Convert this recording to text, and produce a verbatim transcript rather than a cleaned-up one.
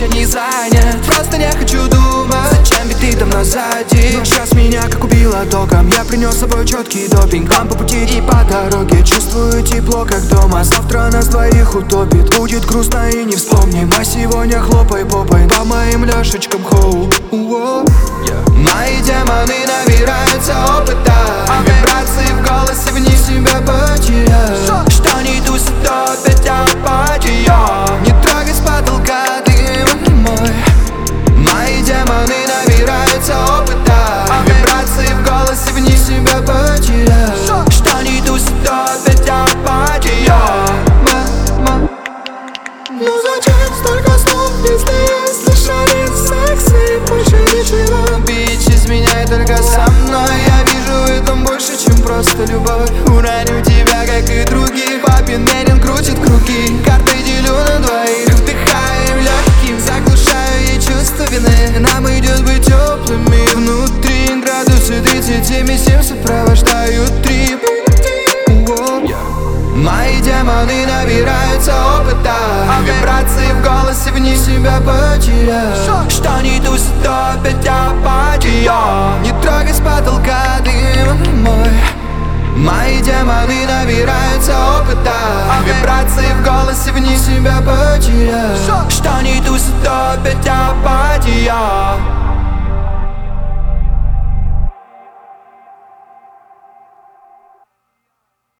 еще не занят. Просто не хочу думать, зачем ведь ты там назади. Но сейчас меня как убило током. Я принес с собой четкий допинг. Вам по пути и по дороге чувствую тепло, как дома. Завтра нас двоих утопит. Будет грустно и не вспомним. А сегодня хлопай попой по моим ляшечкам, хоу. Мои демоны набираются опыта, вибрации в голосе, вне себя потерял. Что не тусит, то опять апатия. Не трогай с потолка дым мой. Мои демоны набираются опыта, вибрации в голосе, вне себя потерял. Что не тусит, то опять апатия. Ну зачем столько слов, если есть лишь один секс и больше ничего? Бич, изменяй только со мной. Я вижу в этом больше, чем просто любовь. Уроню тебя, как и других. Папин Мерин крутит круги. Карты делю на двоих. Вдыхаем легким, заглушаю ей чувство вины. Нам идет быть теплыми. Внутри градусы тридцать семь и семь сопровождают трип. Мои демоны набираются опыта, вибрации в голосе, вне себя потерял. Что не тусит, то опять апатия. Не трогай с потолка дым мой. Мои демоны набираются опыта, вибрации в голосе, вне себя потерял. Что не тусит, то опять апатия.